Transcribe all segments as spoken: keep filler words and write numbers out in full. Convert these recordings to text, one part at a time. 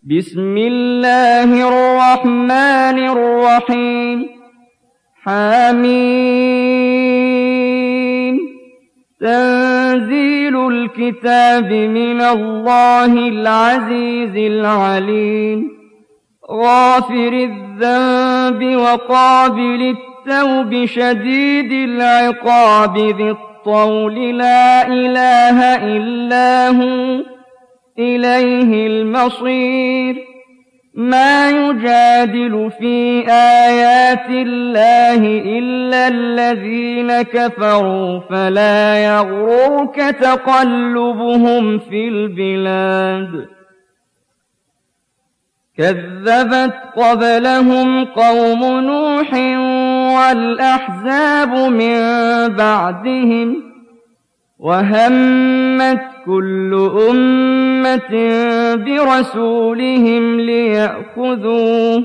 بسم الله الرحمن الرحيم حميم تنزيل الكتاب من الله العزيز العليم غافر الذنب وقابل التوب شديد العقاب ذي الطول لا إله إلا هو إليه المصير ما يجادل في آيات الله إلا الذين كفروا فلا يغررك تقلبهم في البلاد كذبت قبلهم قوم نوح والأحزاب من بعدهم وهمت كل أمة برسولهم ليأخذوه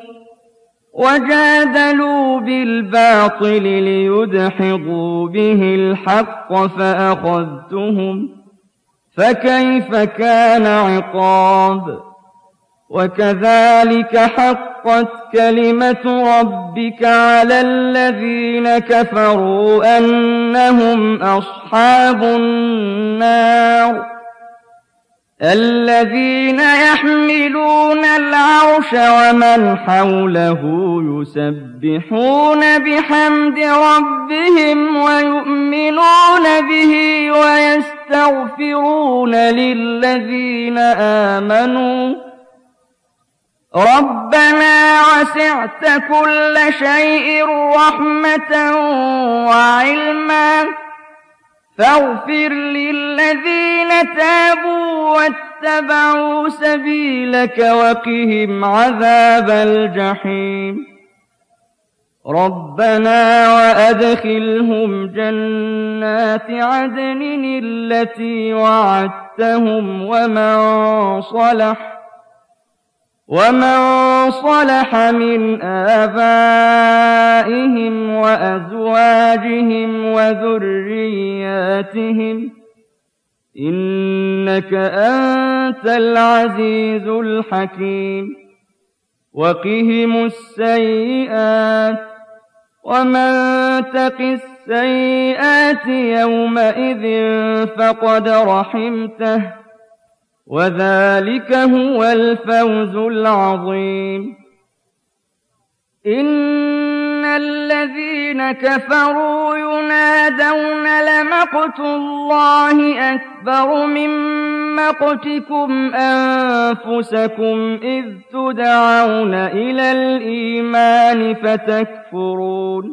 وجادلوا بالباطل ليدحضوا به الحق فأخذتهم فكيف كان عقاب وكذلك حقت كلمة ربك على الذين كفروا أنهم أصحاب النار الذين يحملون العرش ومن حوله يسبحون بحمد ربهم ويؤمنون به ويستغفرون للذين آمنوا ربنا وسعت كل شيء رحمة وعلما فاغفر للذين تابوا واتبعوا سبيلك وقهم عذاب الجحيم ربنا وأدخلهم جنات عدن التي وعدتهم ومن صلح ومن صلح من آبائهم وأزواجهم وذرياتهم إنك أنت العزيز الحكيم وقهم السيئات ومن تق السيئات يومئذ فقد رحمته وذلك هو الفوز العظيم إن الذين كفروا ينادون لمقت الله أكبر من مقتكم أنفسكم إذ تدعون إلى الإيمان فتكفرون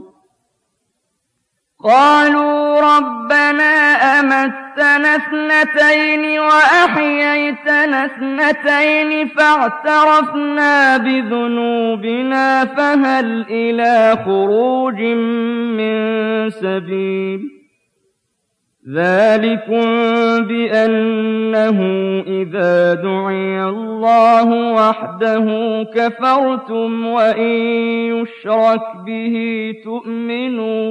قالوا ربنا أمتنا اثنتين وأحييتنا اثنتين فاعترفنا بذنوبنا فهل إلى خروج من سبيل ذلكم بأنه إذا دعي الله وحده كفرتم وإن يشرك به تؤمنوا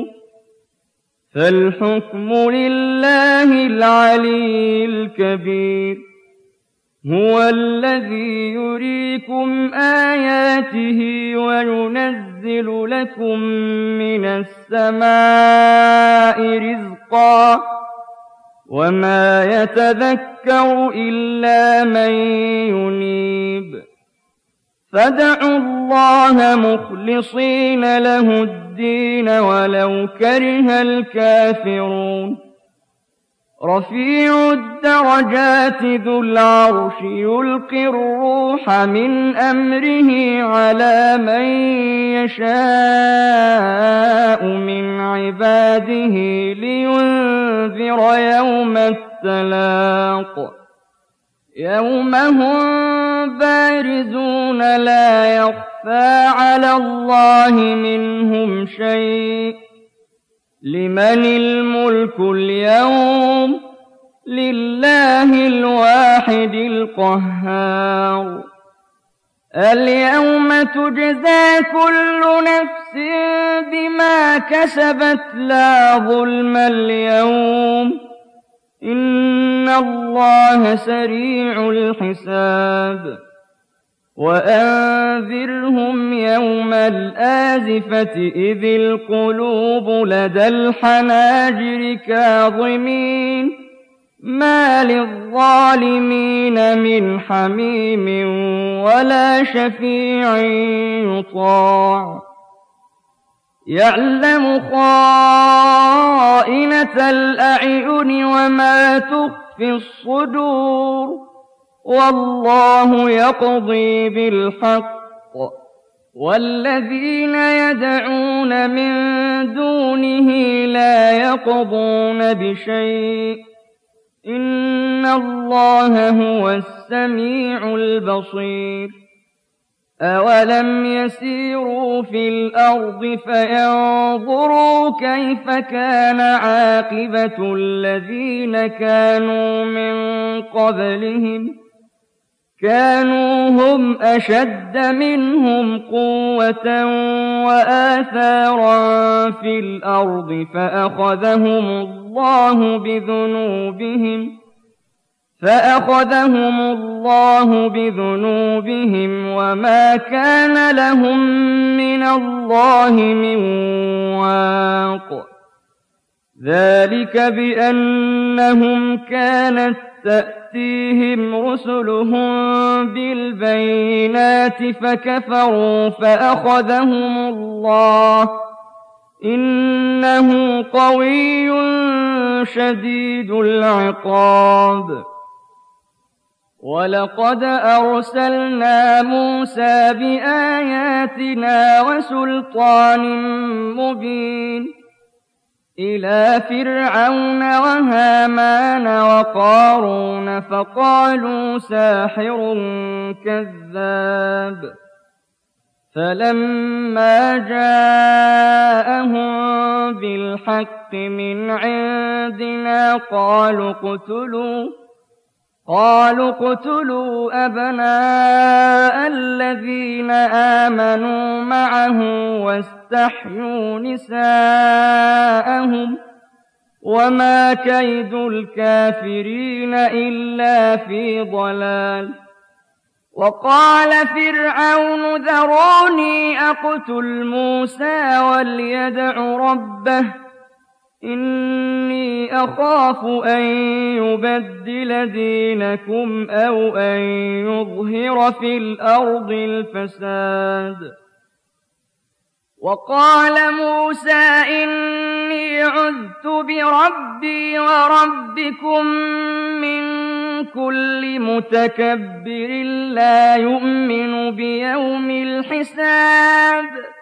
فالحكم لله العلي الكبير هو الذي يريكم آياته وينزل لكم من السماء رزقا وما يتذكر إلا من ينيب فادعوا الله مخلصين له الدين ولو كره الكافرون رفيع الدرجات ذو العرش يلقي الروح من أمره على من يشاء من عباده لينذر يوم التلاق يوم هم بارزون لا يخفى على الله منهم شيء لمن الملك اليوم لله الواحد القهار اليوم تجزى كل نفس بما كسبت لا ظلم اليوم إن الله سريع الحساب وأنذرهم يوم الآزفة إذ القلوب لدى الحناجر كاظمين ما للظالمين من حميم ولا شفيع يطاع يعلم خائنة الأعين وما تخفي الصدور والله يقضي بالحق والذين يدعون من دونه لا يقضون بشيء إن الله هو السميع البصير أولم يسيروا في الأرض فينظروا كيف كان عاقبة الذين كانوا من قبلهم كانوا هم أشد منهم قوة وآثارا في الأرض فأخذهم الله بذنوبهم فأخذهم الله بذنوبهم وما كان لهم من الله من واق ذلك بأنهم كانت تأتيهم رسلهم بالبينات فكفروا فأخذهم الله إنه قوي شديد العقاب ولقد أرسلنا موسى بآياتنا وسلطان مبين إلى فرعون وهامان وقارون فقالوا ساحر كذاب فلما جاءهم بالحق من عندنا قالوا اقتلوا قالوا اقتلوا أبناء الذين آمنوا معه واستحيوا نساءهم وما كيد الكافرين إلا في ضلال وقال فرعون ذروني أقتل موسى وليدع ربه إني أخاف أن يبدل دينكم أو أن يظهر في الأرض الفساد وقال موسى إني عذت بربي وربكم من كل متكبر لا يؤمن بيوم الحساب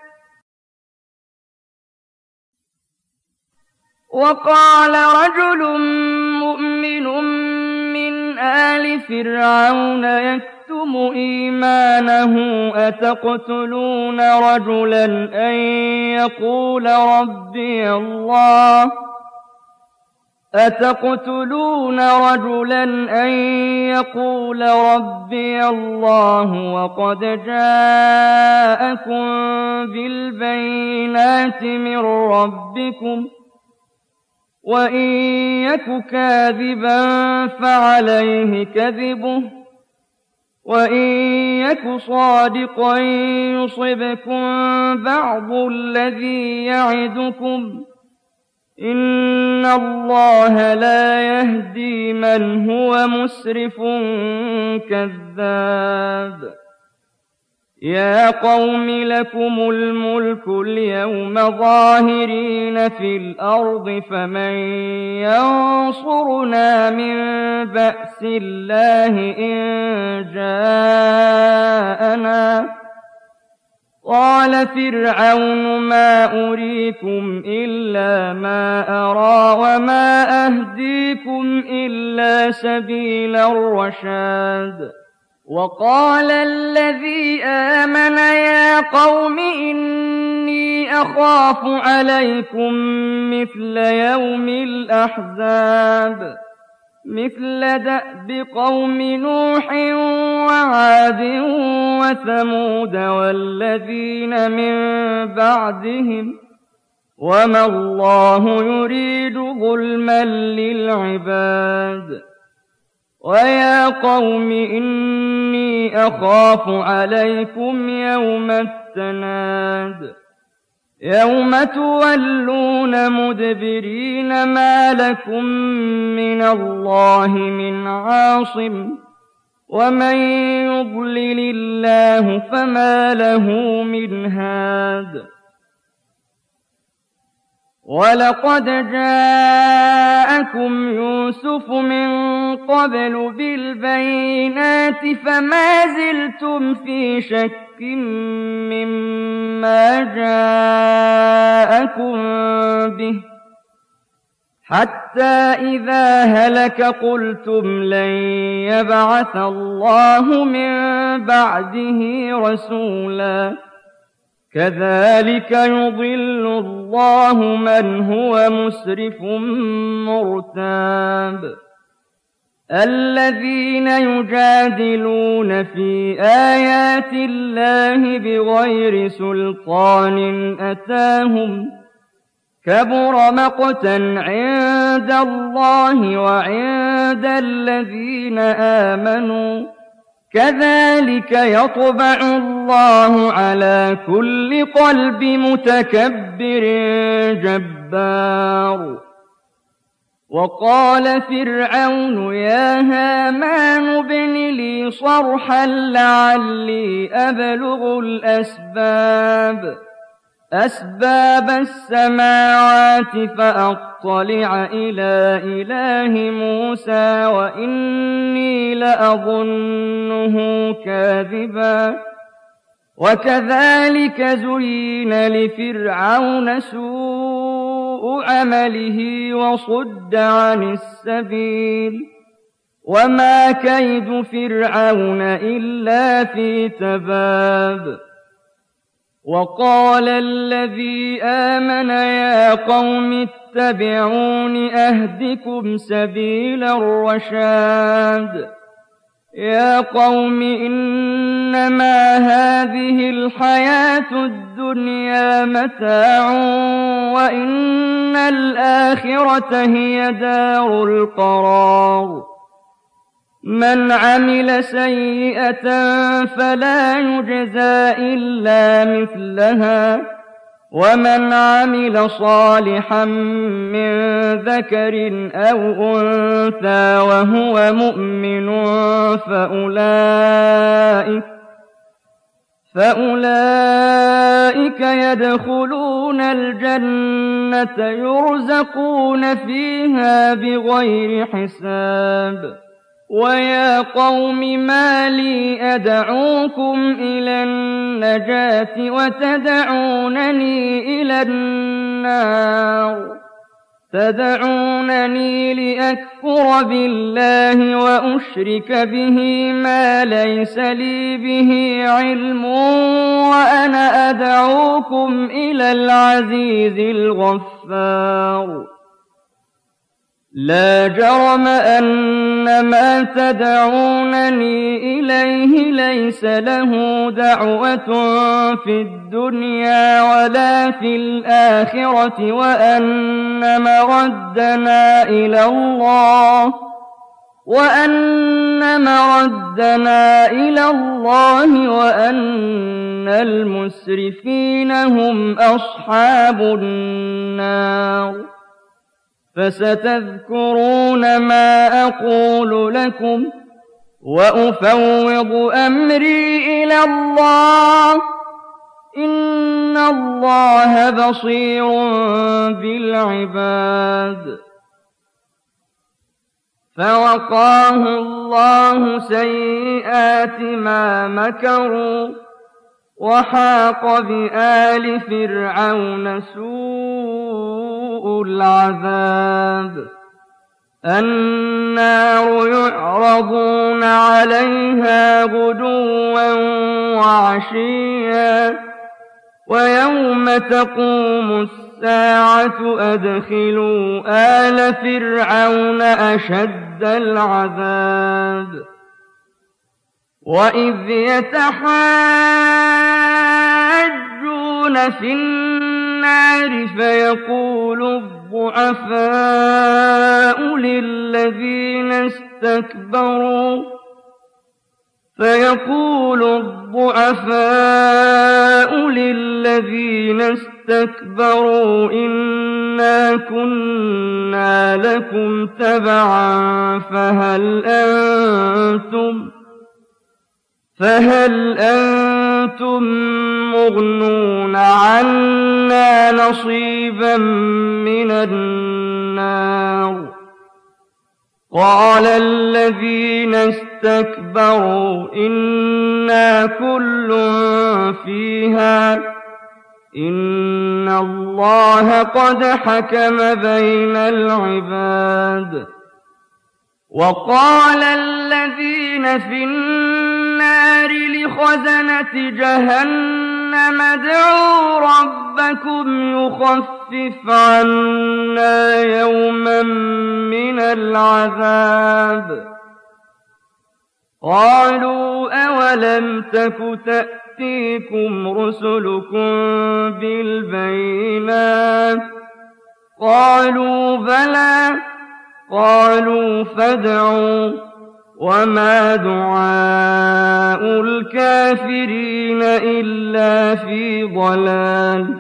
وقال رجل مؤمن من آل فرعون يكتم إيمانه أتقتلون رجلا أن يقول ربي الله أتقتلون رجلا أن يقول ربي الله وقد جاءكم بالبينات من ربكم وإن يك كاذبا فعليه كذبه وإن يك صادقا يصبكم بعض الذي يعدكم إن الله لا يهدي من هو مسرف كذاب يا قوم لكم الملك اليوم ظاهرين في الأرض فمن ينصرنا من بأس الله إن جاءنا قال فرعون ما أريكم إلا ما أرى وما أهديكم إلا سبيل الرشاد وقال الذي آمن يا قوم إني أخاف عليكم مثل يوم الأحزاب مثل دأب قوم نوح وعاد وثمود والذين من بعدهم وما الله يريد ظلما للعباد ويا قوم إني أخاف عليكم يوم التناد يوم تولون مدبرين ما لكم من الله من عاصم ومن يضلل الله فما له من هاد ولقد جاءكم يوسف من قبل بالبينات فما زلتم في شك مما جاءكم به حتى إذا هلك قلتم لن يبعث الله من بعده رسولا كذلك يضل الله من هو مسرف مرتاب الذين يجادلون في آيات الله بغير سلطان أتاهم كبر مقتا عند الله وعند الذين آمنوا كذلك يطبع الله على كل قلب متكبر جبار وقال فرعون يا هامان ابن لي صرحا لعلي أبلغ الأسباب أسباب السماوات فأطلع إلى إله موسى وإني لأظنه كاذبا وكذلك زين لفرعون سوء عمله وصد عن السبيل وما كيد فرعون إلا في تباب وقال الذي آمن يا قوم اتبعون أهدكم سبيل الرشاد يا قوم إنما هذه الحياة الدنيا متاع وإن الآخرة هي دار القرار من عمل سيئة فلا يجزى إلا مثلها ومن عمل صالحا من ذكر أو أنثى وهو مؤمن فأولئك فأولئك يدخلون الجنة يرزقون فيها بغير حساب ويا قوم ما لي أدعوكم إلى النجاة وتدعونني إلى النار تدعونني لأكفر بالله وأشرك به ما ليس لي به علم وأنا أدعوكم إلى العزيز الغفار لا جرم أن ما تدعونني إليه ليس له دعوة في الدنيا ولا في الآخرة وأن مردنا إلى الله وأن مردنا إلى الله وأن المسرفين هم أصحاب النار فستذكرون ما أقول لكم وأفوض أمري إلى الله إن الله بصير بالعباد فوقاه الله سيئات ما مكروا وحاق بآل فرعون سوء العذاب النار يعرضون عليها غدوا وعشيا ويوم تقوم الساعة أدخلوا آل فرعون أشد العذاب وإذ يتحاجون في النار فيقول الضعفاء للذين استكبروا اسْتَكْبَرُوا فيقول الضعفاء للذين استكبروا إنا كنا لكم تبعا فهل أنتم فهل أنتم مغنون عنا نصيبا من النار قال الذين استكبروا إنا كل فيها إن الله قد حكم بين العباد وقال الذين في النار لخزنة جهنم ادعوا ربكم يخفف عنا يوما من العذاب قالوا أولم تك تأتيكم رسلكم بالبينات قالوا بلى قالوا فادعوا وما دعاء الكافرين إلا في ضلال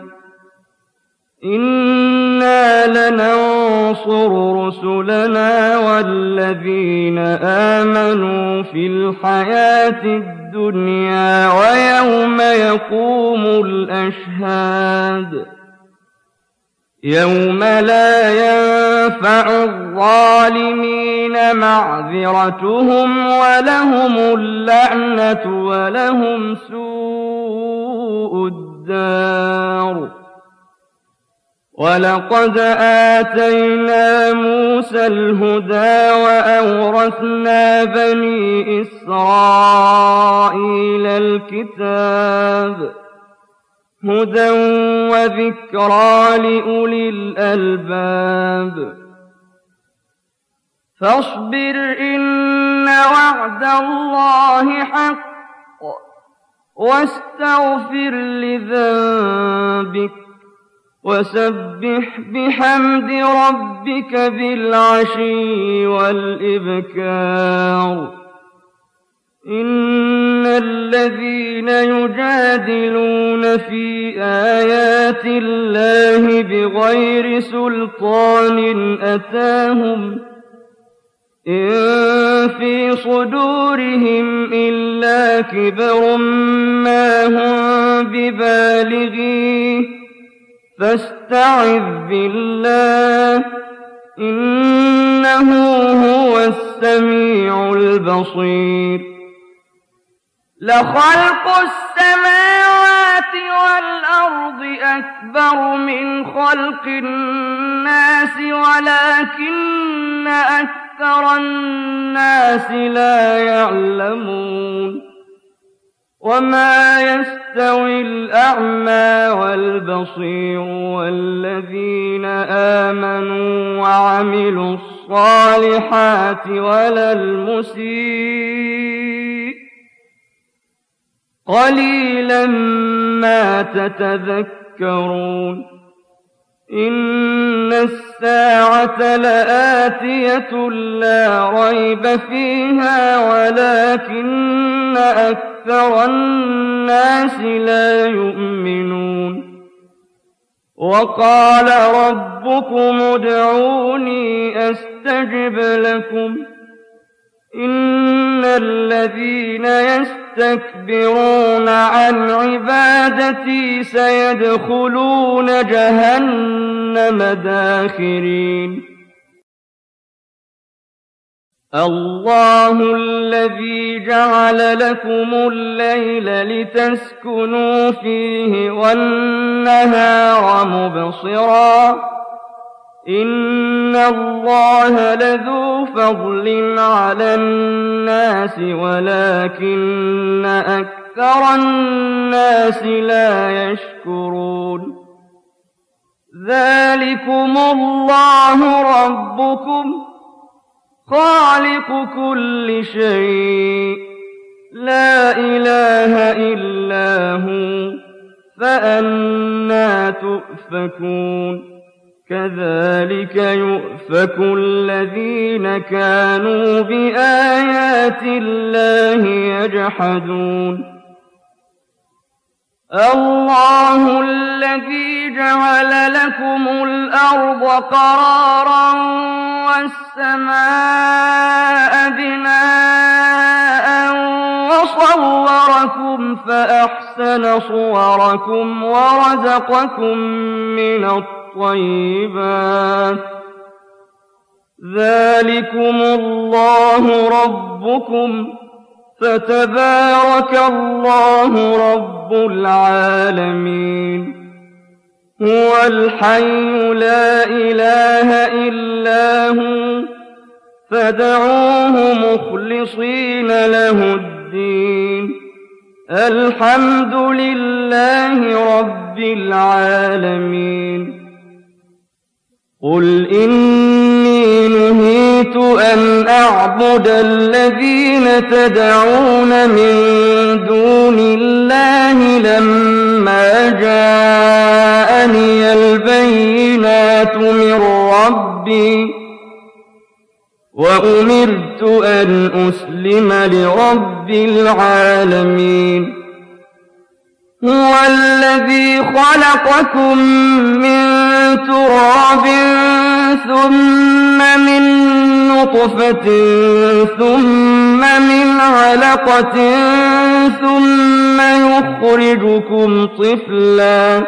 إنا لننصر رسلنا والذين آمنوا في الحياة الدنيا ويوم يقوم الأشهاد يوم لا ينفع الظالمين معذرتهم ولهم اللعنة ولهم سوء الدار ولقد آتينا موسى الهدى وأورثنا بني إسرائيل الكتاب هدى وذكرى لأولي الألباب فاصبر إن وعد الله حق واستغفر لذنبك وسبح بحمد ربك بالعشي والإبكار إن الذين يجادلون في آيات الله بغير سلطان أتاهم إن في صدورهم إلا كبر ما هم ببالغيه فاستعذ بالله إنه هو السميع البصير لخلق السماوات والأرض أكبر من خلق الناس ولكن أكثر الناس لا يعلمون وما يستوي الأعمى والبصير والذين آمنوا وعملوا الصالحات ولا المسيء قليلا ما تتذكرون إن الساعة لآتية لا ريب فيها ولكن أكثر الناس لا يؤمنون وقال ربكم ادعوني أستجب لكم إن الذين يستكبرون عن عبادتي سيدخلون جهنم داخرين الله الذي جعل لكم الليل لتسكنوا فيه والنهار مبصرا إن الله لذو فضل على الناس ولكن أكثر الناس لا يشكرون ذلكم الله ربكم خالق كل شيء لا إله إلا هو فأنى تؤفكون كذلك يؤفك الذين كانوا بآيات الله يجحدون الله الذي جعل لكم الأرض قرارا والسماء بناء وصوركم فأحسن صوركم ورزقكم من الطيبات ذلكم الله ربكم فتبارك الله رب العالمين هو الحي لا إله إلا هو فادعوه مخلصين له الدين الحمد لله رب العالمين قل إني نهيت أن أعبد الذين تدعون من دون الله لما جاءني البينات من ربي وأمرت أن أسلم لرب العالمين هو الذي خلقكم من تراب ثم من نطفة ثم من علقة ثم يخرجكم طفلا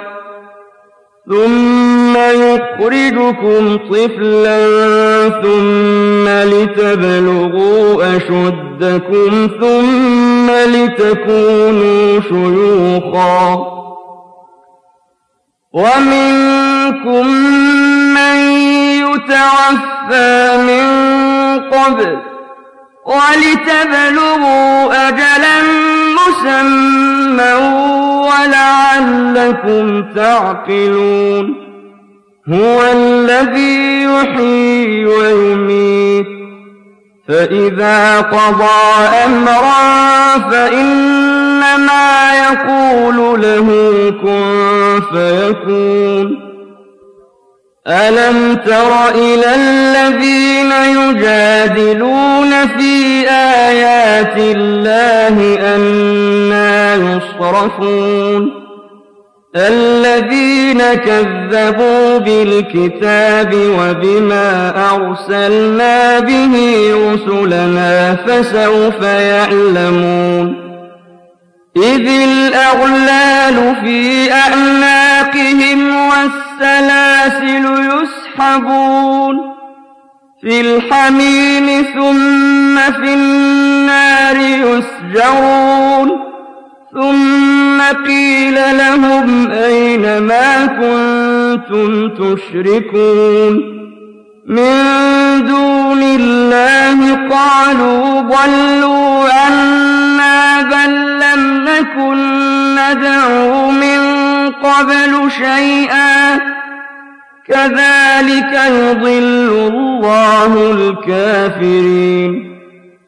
ثم يخرجكم طفلا ثم لتبلغوا أشدكم ثم لتكونوا شيوخا ومنكم من يتوفى من قبل ولتبلغوا أجلا مسمى ولعلكم تعقلون هو الذي يحيي ويميت فإذا قضى أمرا فإنما يقول له كن فيكون ألم تر إلى الذين يجادلون في آيات الله أنى يصرفون الذين كذبوا بالكتاب وبما أرسلنا به رسلنا فسوف يعلمون إذ الأغلال في أعناقهم والسلاسل يسحبون في الحميم ثم في النار يسجرون ثم قيل لهم أين ما كنتم تشركون من دون الله قالوا ضلوا عنا بل لم نكن ندعو من قبل شيئا كذلك يضل الله الكافرين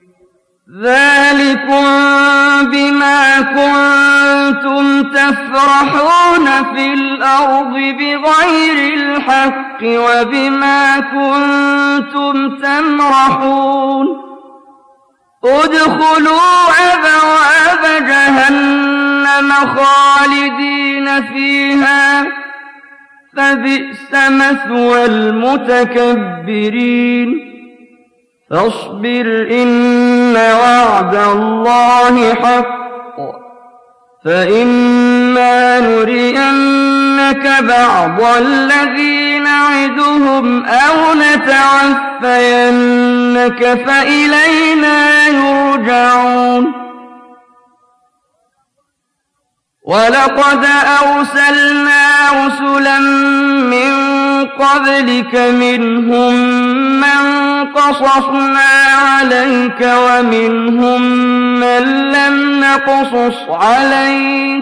ذلكم بما كنتم تفرحون في الأرض بغير الحق وبما كنتم تمرحون ادخلوا أبواب جهنم خالدين فيها فبئس مثوى المتكبرين فاصبر إن وعد الله حق فإما نرينك بعض الذي نعدهم أو نتعفينك فإلينا يرجعون ولقد أرسلنا رسلا من قبلك منهم من قصصنا عليك ومنهم من لم نقصص عليك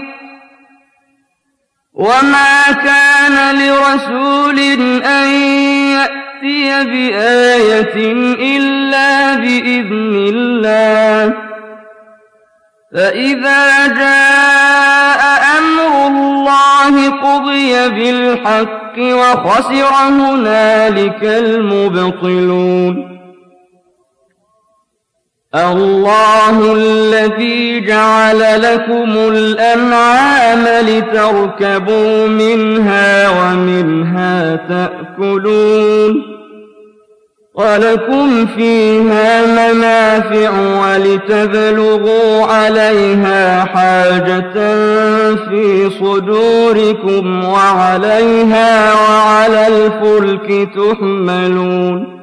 وما كان لرسول أن يأتي بآية إلا بإذن الله فإذا جاء أمر الله قضي بالحق وخسر هنالك المبطلون. الله الذي جعل لكم الأنعام لتركبوا منها ومنها تأكلون ولكم فيها منافع ولتبلغوا عليها حاجة في صدوركم وعليها وعلى الفلك تحملون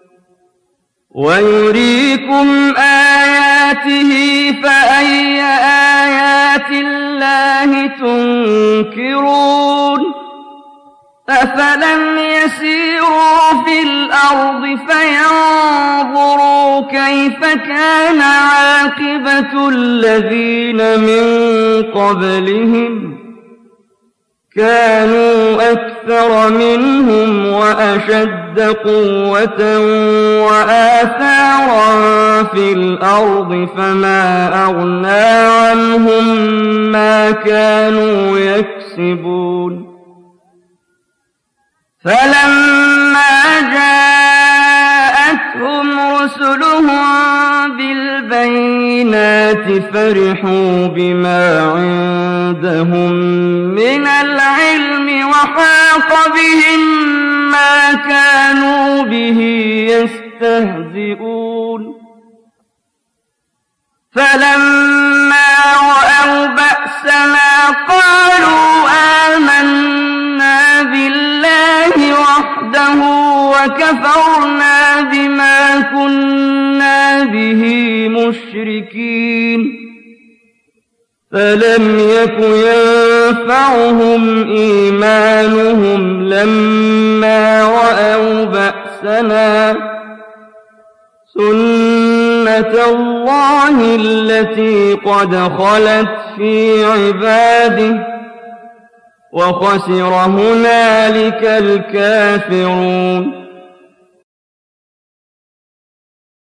ويريكم آياته فأي آيات الله تنكرون أفلم يسيروا في الأرض فينظروا كيف كان عاقبة الذين من قبلهم كانوا أكثر منهم وأشد قوة وآثارا في الأرض فما أغنى عنهم ما كانوا يكسبون. فلما جاءتهم رسلهم بالبينات فرحوا بما عندهم من العلم وحاق بهم ما كانوا به يستهزئون. فلما رأوا بأسنا قالوا آمنا بالله وحده وكفرنا بما كنا به مشركين. فلم يك ينفعهم إيمانهم لما رأوا بأسنا سنة الله التي قد خلت في عباده وخسر هنالك الكافرون.